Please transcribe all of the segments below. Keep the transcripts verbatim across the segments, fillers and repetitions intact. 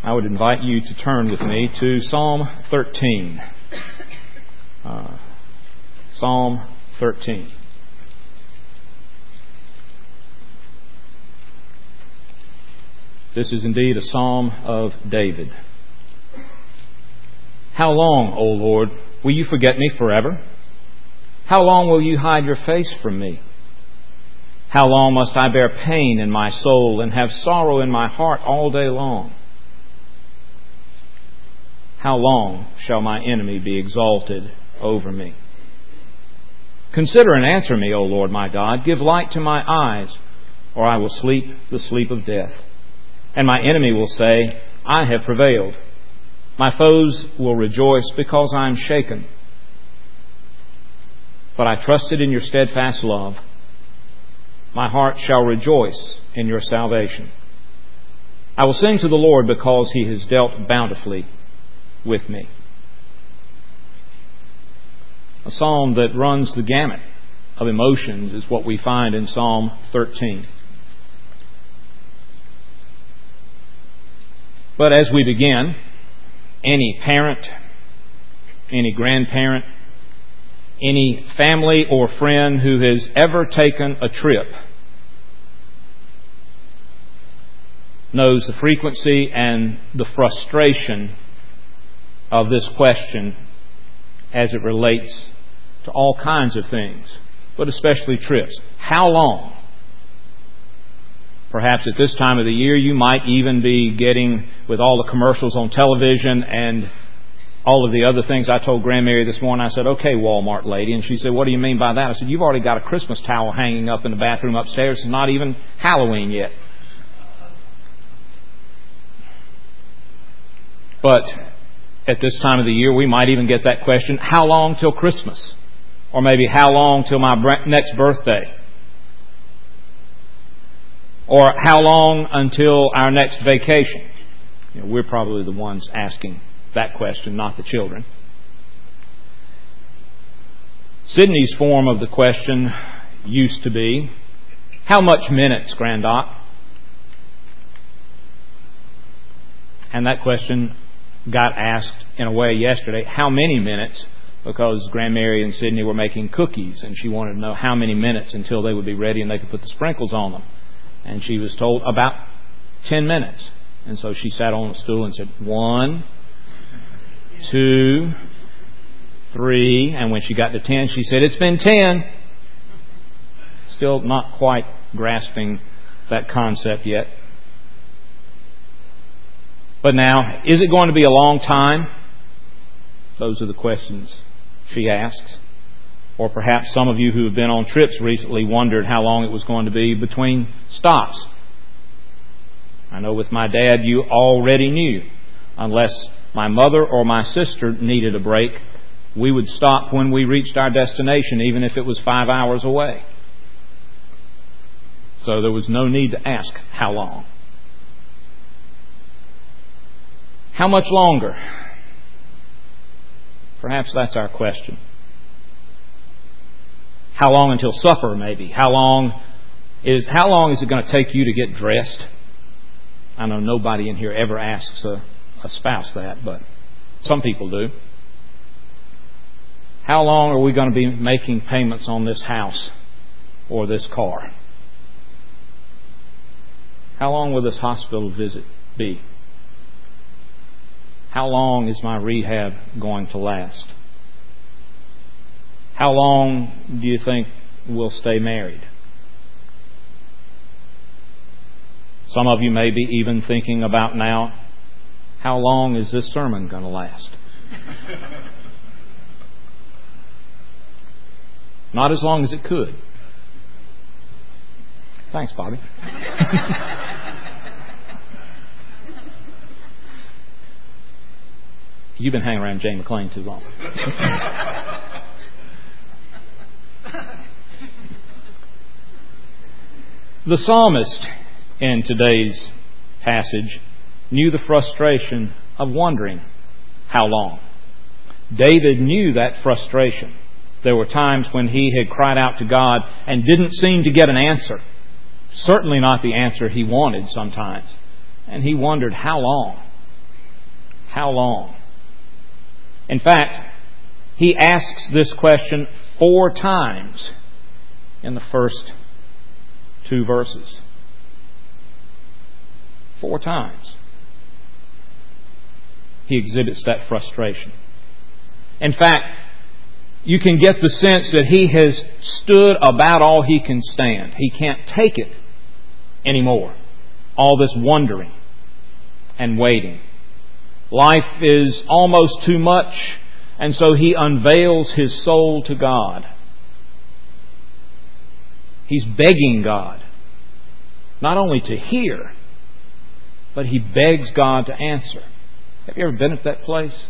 I would invite you to turn with me to Psalm thirteen. Uh, Psalm thirteen. This is indeed a psalm of David. How long, O Lord, will you forget me forever? How long will you hide your face from me? How long must I bear pain in my soul and have sorrow in my heart all day long? How long shall my enemy be exalted over me? Consider and answer me, O Lord my God. Give light to my eyes, or I will sleep the sleep of death. And my enemy will say, I have prevailed. My foes will rejoice because I am shaken. But I trusted in your steadfast love. My heart shall rejoice in your salvation. I will sing to the Lord because he has dealt bountifully with me. A psalm that runs the gamut of emotions is what we find in Psalm thirteen. But as we begin, any parent, any grandparent, any family or friend who has ever taken a trip knows the frequency and the frustration of this question as it relates to all kinds of things, but especially trips. How long? Perhaps at this time of the year you might even be getting, with all the commercials on television and all of the other things. I told Grandmary this morning, I said, okay, Walmart lady. And she said, what do you mean by that? I said, you've already got a Christmas towel hanging up in the bathroom upstairs. It's not even Halloween yet. But at this time of the year, we might even get that question, how long till Christmas? Or maybe how long till my next birthday? Or how long until our next vacation? You know, we're probably the ones asking that question, not the children. Sydney's form of the question used to be, how much minutes, Granddoc? And that question got asked in a way yesterday, how many minutes? Because Grandmary and Sydney were making cookies and she wanted to know how many minutes until they would be ready and they could put the sprinkles on them. And she was told about ten minutes. And so she sat on a stool and said, one, two, three. And when she got to ten, she said, it's been ten. Still not quite grasping that concept yet. But now, is it going to be a long time? Those are the questions she asks. Or perhaps some of you who have been on trips recently wondered how long it was going to be between stops. I know with my dad you already knew. Unless my mother or my sister needed a break, we would stop when we reached our destination, even if it was five hours away. So there was no need to ask how long. How much longer? Perhaps that's our question. How long until supper, maybe? How long is how long is it going to take you to get dressed? I know nobody in here ever asks a, a spouse that, but some people do. How long are we going to be making payments on this house or this car? How long will this hospital visit be? How long is my rehab going to last? How long do you think we'll stay married? Some of you may be even thinking about now, how long is this sermon going to last? Not as long as it could. Thanks, Bobby. You've been hanging around Jay McClain too long. The psalmist in today's passage knew the frustration of wondering how long. David knew that frustration. There were times when he had cried out to God and didn't seem to get an answer. Certainly not the answer he wanted sometimes. And he wondered how long. How long? In fact, he asks this question four times in the first two verses. Four times he exhibits that frustration. In fact, you can get the sense that he has stood about all he can stand. He can't take it anymore. All this wondering and waiting. Life is almost too much, and so he unveils his soul to God. He's begging God not only to hear, but he begs God to answer. Have you ever been at that place?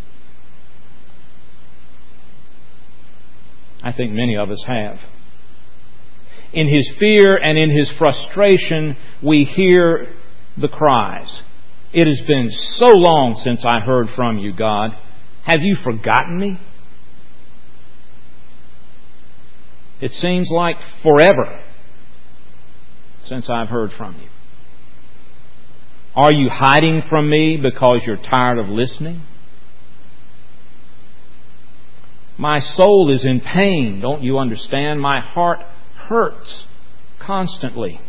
I think many of us have. In his fear and in his frustration, we hear the cries. It has been so long since I heard from you, God. Have you forgotten me? It seems like forever since I've heard from you. Are you hiding from me because you're tired of listening? My soul is in pain, don't you understand? My heart hurts constantly.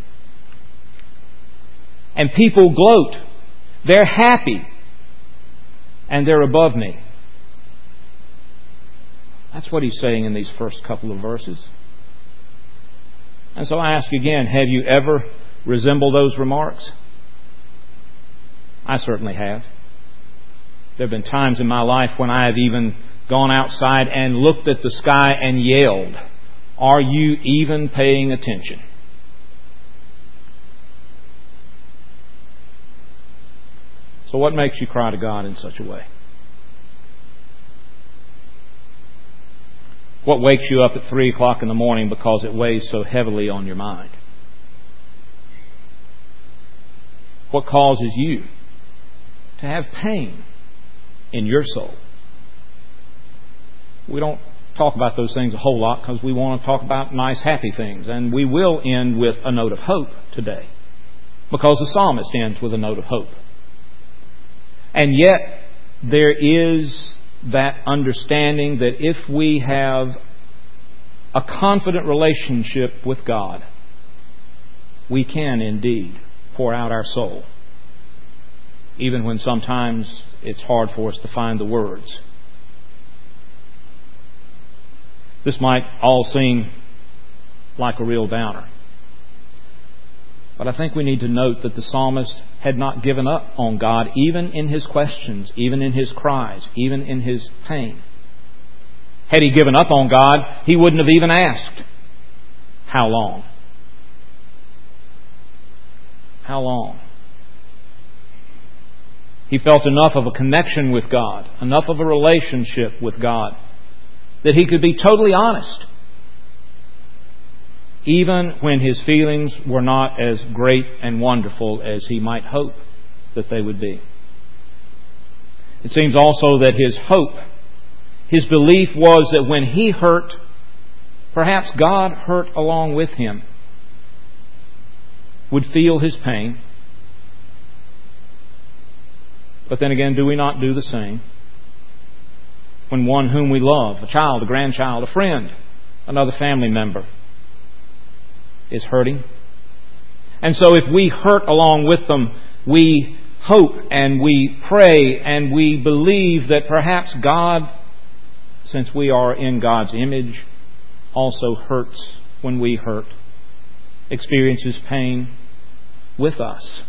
And people gloat. They're happy. And they're above me. That's what he's saying in these first couple of verses. And so I ask again, have you ever resembled those remarks? I certainly have. There have been times in my life when I have even gone outside and looked at the sky and yelled, "Are you even paying attention?" So what makes you cry to God in such a way? What wakes you up at three o'clock in the morning because it weighs so heavily on your mind? What causes you to have pain in your soul? We don't talk about those things a whole lot because we want to talk about nice, happy things. And we will end with a note of hope today, because the psalmist ends with a note of hope. And yet, there is that understanding that if we have a confident relationship with God, we can indeed pour out our soul, even when sometimes it's hard for us to find the words. This might all seem like a real downer. But I think we need to note that the psalmist had not given up on God, even in his questions, even in his cries, even in his pain. Had he given up on God, he wouldn't have even asked, "How long?" How long? He felt enough of a connection with God, enough of a relationship with God, that he could be totally honest, even when his feelings were not as great and wonderful as he might hope that they would be. It seems also that his hope, his belief was that when he hurt, perhaps God hurt along with him, would feel his pain. But then again, do we not do the same? When one whom we love, a child, a grandchild, a friend, another family member, is hurting. And so if we hurt along with them, we hope and we pray and we believe that perhaps God, since we are in God's image, also hurts when we hurt, experiences pain with us.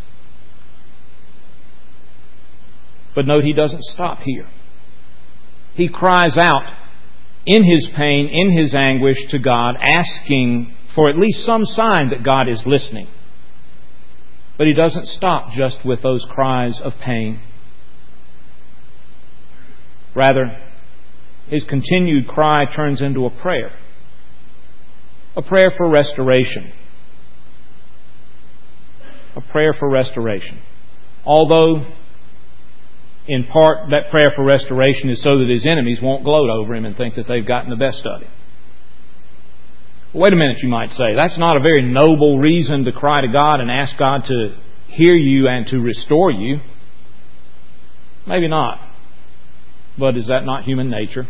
But note, he doesn't stop here. He cries out in his pain, in his anguish to God, asking for at least some sign that God is listening. But he doesn't stop just with those cries of pain. Rather, his continued cry turns into a prayer. A prayer for restoration. A prayer for restoration. Although, in part, that prayer for restoration is so that his enemies won't gloat over him and think that they've gotten the best of him. Wait a minute, you might say. That's not a very noble reason to cry to God and ask God to hear you and to restore you. Maybe not. But is that not human nature?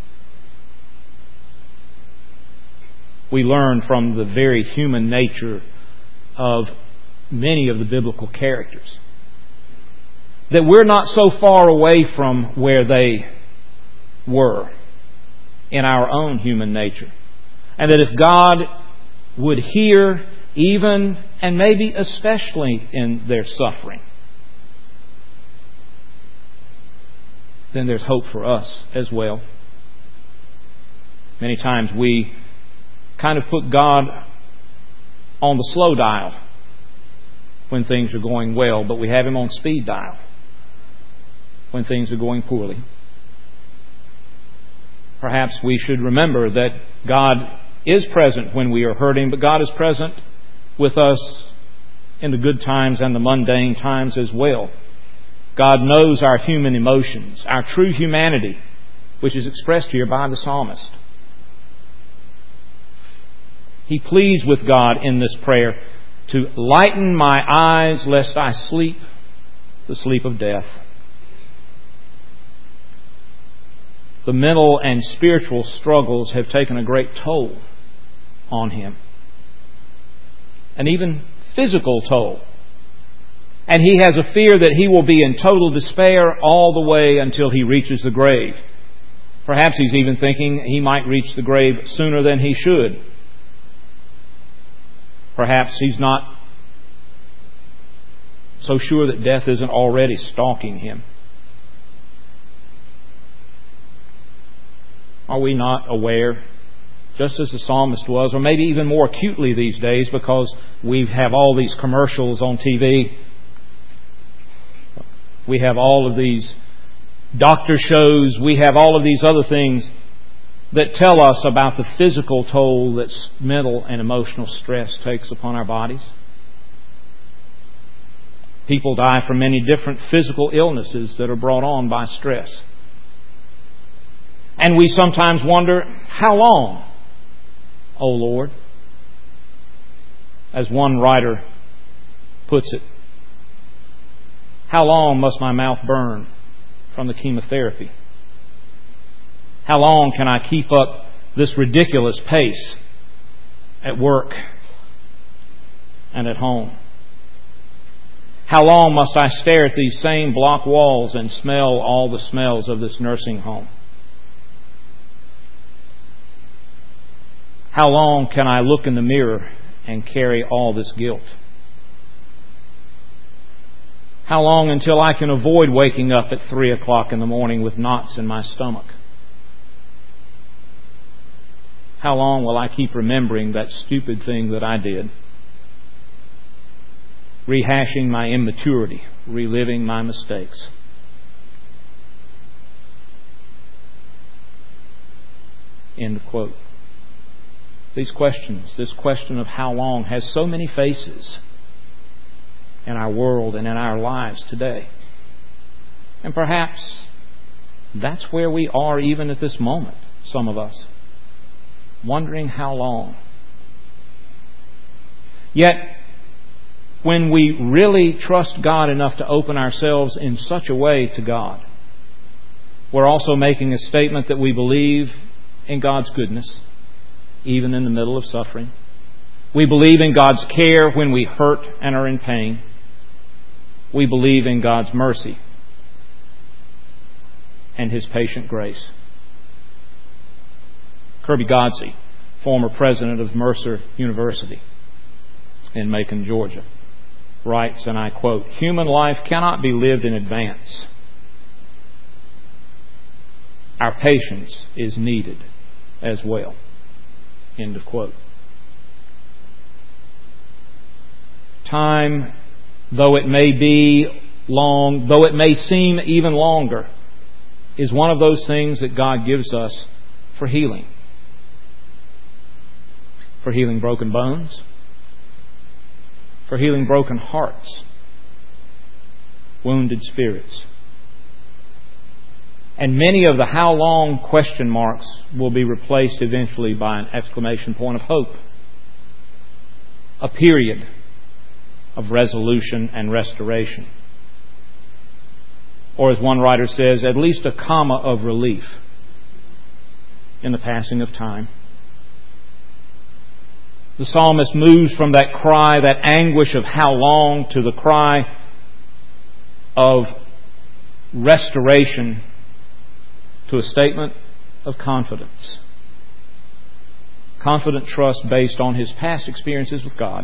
We learn from the very human nature of many of the biblical characters that we're not so far away from where they were in our own human nature. And that if God would hear, even and maybe especially in their suffering, then there's hope for us as well. Many times we kind of put God on the slow dial when things are going well, but we have Him on speed dial when things are going poorly. Perhaps we should remember that God is present when we are hurting, but God is present with us in the good times and the mundane times as well. God knows our human emotions, our true humanity, which is expressed here by the psalmist. He pleads with God in this prayer to lighten my eyes lest I sleep the sleep of death. The mental and spiritual struggles have taken a great toll on him. An even physical toll. And he has a fear that he will be in total despair all the way until he reaches the grave. Perhaps he's even thinking he might reach the grave sooner than he should. Perhaps he's not so sure that death isn't already stalking him. Are we not aware, just as the psalmist was, or maybe even more acutely these days because we have all these commercials on T V, we have all of these doctor shows, we have all of these other things that tell us about the physical toll that mental and emotional stress takes upon our bodies? People die from many different physical illnesses that are brought on by stress. And we sometimes wonder, how long, O Lord? As one writer puts it, how long must my mouth burn from the chemotherapy? How long can I keep up this ridiculous pace at work and at home? How long must I stare at these same block walls and smell all the smells of this nursing home? How long can I look in the mirror and carry all this guilt? How long until I can avoid waking up at three o'clock in the morning with knots in my stomach? How long will I keep remembering that stupid thing that I did? Rehashing my immaturity, reliving my mistakes. End quote. These questions, this question of how long, has so many faces in our world and in our lives today. And perhaps that's where we are even at this moment, some of us. Wondering how long. Yet, when we really trust God enough to open ourselves in such a way to God, we're also making a statement that we believe in God's goodness, even in the middle of suffering. We believe in God's care when we hurt and are in pain. We believe in God's mercy and His patient grace. Kirby Godsey, former president of Mercer University in Macon, Georgia, writes, and I quote, "Human life cannot be lived in advance. Our patience is needed as well." End of quote. Time, though it may be long, though it may seem even longer, is one of those things that God gives us for healing. For healing broken bones. For healing broken hearts. Wounded spirits. And many of the how long question marks will be replaced eventually by an exclamation point of hope. A period of resolution and restoration. or as one writer says, at least a comma of relief in the passing of time. The psalmist moves from that cry, that anguish of how long, to the cry of restoration, to a statement of confidence. Confident trust based on his past experiences with God.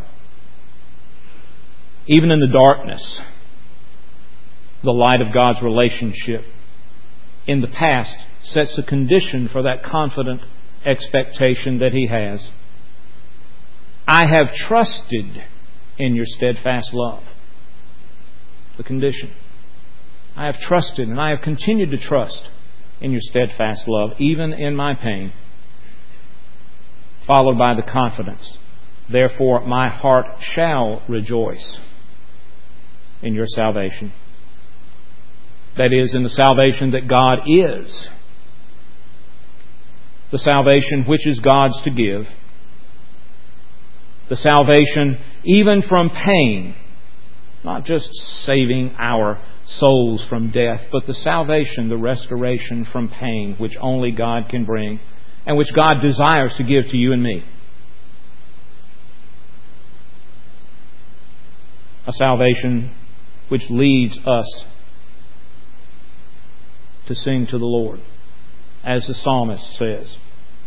Even in the darkness, the light of God's relationship in the past sets a condition for that confident expectation that he has. I have trusted in your steadfast love. The condition. I have trusted and I have continued to trust in your steadfast love, even in my pain. Followed by the confidence. Therefore, my heart shall rejoice in your salvation. That is, in the salvation that God is. The salvation which is God's to give. The salvation even from pain. Not just saving our souls from death, but the salvation, the restoration from pain, which only God can bring, and which God desires to give to you and me. A salvation which leads us to sing to the Lord, as the psalmist says,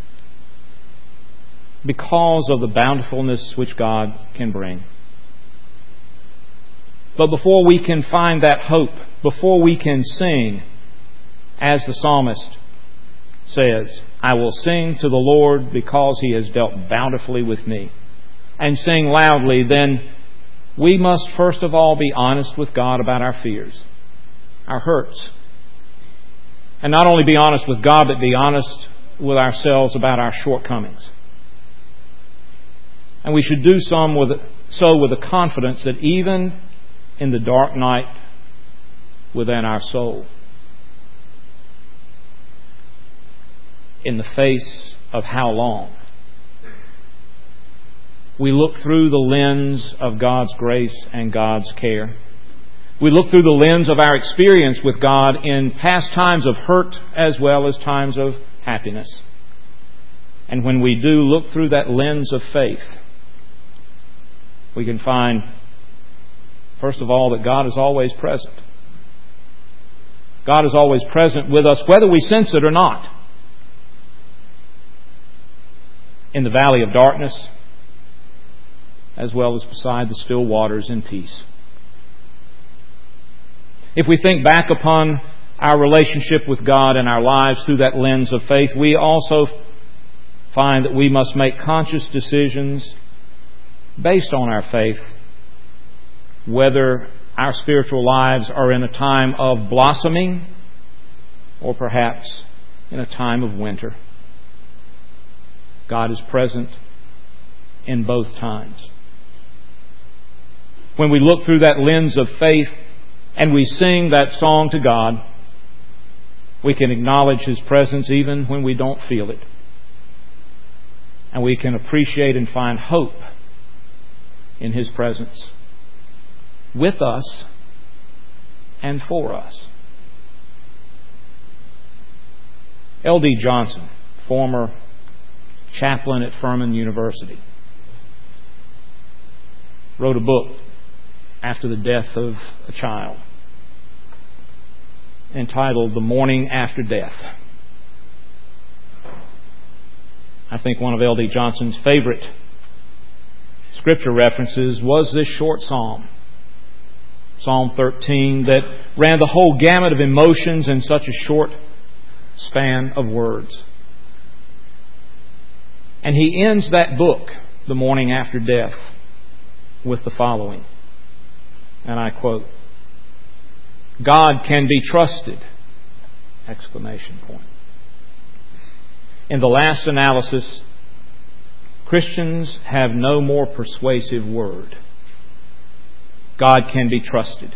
because of the bountifulness which God can bring. But before we can find that hope, before we can sing, as the psalmist says, I will sing to the Lord because He has dealt bountifully with me, and sing loudly, then we must first of all be honest with God about our fears, our hurts. And not only be honest with God, but be honest with ourselves about our shortcomings. And we should do some with, so with a confidence that even in the dark night within our soul, in the face of how long, we look through the lens of God's grace and God's care. We look through the lens of our experience with God in past times of hurt as well as times of happiness. And when we do look through that lens of faith, we can find, first of all, that God is always present. God is always present with us, whether we sense it or not. In the valley of darkness, as well as beside the still waters in peace. If we think back upon our relationship with God and our lives through that lens of faith, we also find that we must make conscious decisions based on our faith, whether our spiritual lives are in a time of blossoming or perhaps in a time of winter. God is present in both times. When we look through that lens of faith and we sing that song to God, we can acknowledge His presence even when we don't feel it. And we can appreciate and find hope in His presence with us and for us. L D Johnson, former chaplain at Furman University, wrote a book after the death of a child entitled The Morning After Death. I think one of L D Johnson's favorite scripture references was this short psalm, Psalm thirteen, that ran the whole gamut of emotions in such a short span of words. And he ends that book, The Morning After Death, with the following, and I quote, God can be trusted! Exclamation point. In the last analysis, Christians have no more persuasive word. God can be trusted.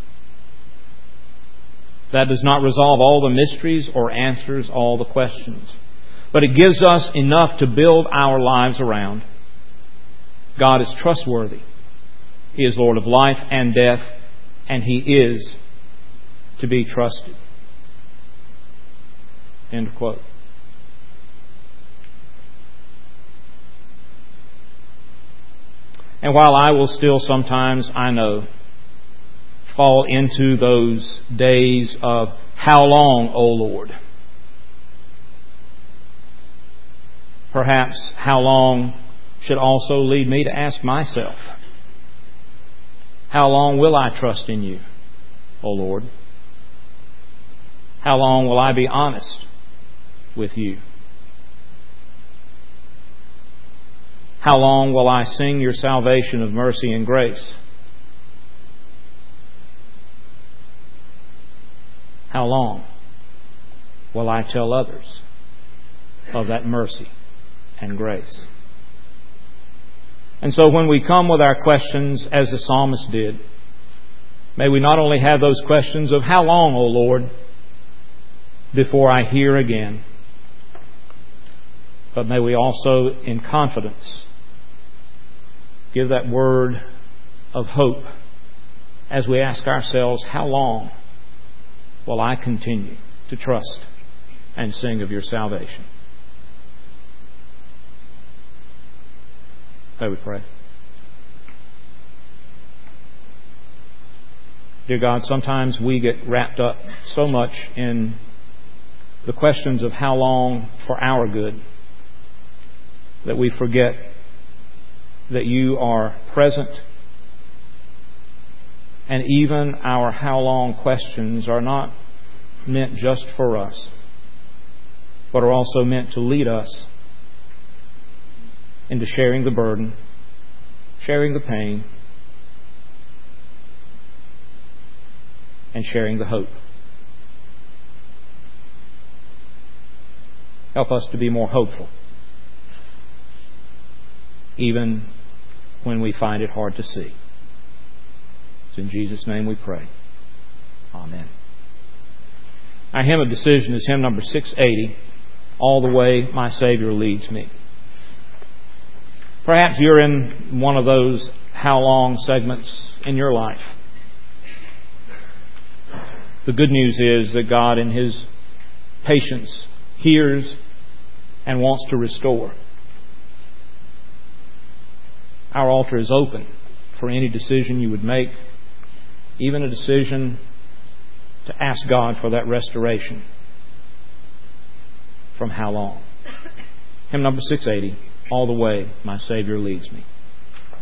That does not resolve all the mysteries or answers all the questions, but it gives us enough to build our lives around. God is trustworthy. He is Lord of life and death, and He is to be trusted. End quote. And while I will still sometimes, I know, fall into those days of how long, O Lord? Perhaps how long should also lead me to ask myself, how long will I trust in you, O Lord? How long will I be honest with you? How long will I sing your salvation of mercy and grace? How long will I tell others of that mercy and grace? And so when we come with our questions, as the psalmist did, may we not only have those questions of how long, O Lord, before I hear again, but may we also, in confidence, give that word of hope as we ask ourselves, how long will I continue to trust and sing of your salvation? May we pray. Dear God, sometimes we get wrapped up so much in the questions of how long for our good that we forget that you are present, and even our how long questions are not meant just for us, but are also meant to lead us into sharing the burden, sharing the pain, and sharing the hope. Help us to be more hopeful, even when we find it hard to see. It's in Jesus' name we pray. Amen. Our hymn of decision is hymn number six eighty, All the Way My Savior Leads Me. Perhaps you're in one of those how long segments in your life. The good news is that God in His patience hears and wants to restore. Our altar is open for any decision you would make, even a decision to ask God for that restoration. From how long? Hymn number six eighty, All the Way My Savior Leads Me.